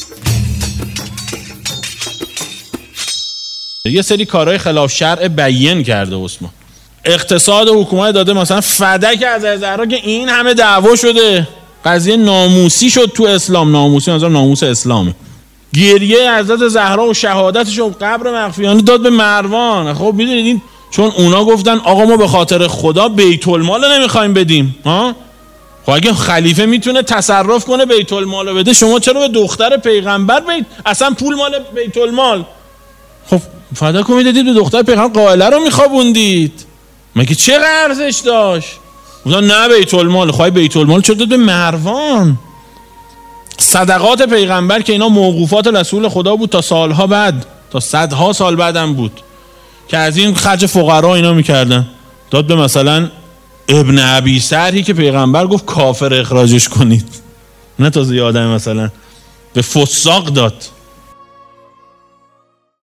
یه سری کارهای خلاف شرع بیان کرده عثمان. اقتصاد حکومت داده مثلا فدک از زهرا که این همه دعوا شده، قضیه ناموسی شد تو اسلام. ناموسی مثلا ناموس اسلامه. گریه حضرت زهرا و شهادتش و قبر مخفیانه داد به مروان. خب میدونید این چون اونا گفتن آقا ما به خاطر خدا بیت المال نمیخوایم بدیم. ها خب اگه خلیفه میتونه تصرف کنه بیت المال بده، شما چرا به دختر پیغمبر اصلا پول مال بیت المال؟ خب فداکو میدادید به دختر پیغمبر، قائله رو میخوابوندید. مگه چه ارزش داشت؟ گفتن نه بیت المال. خواهی بیت المال چرا داد به مروان؟ صدقات پیغمبر که اینا موقوفات رسول خدا بود تا سالها بعد، تا صدها سال بعدم بود که از این خرج فقرا اینا میکردن، داد به مثلا ابن ابی سرحی که پیغمبر گفت کافر اخراجش کنید، نه تازه یادم مثلا به فساق داد.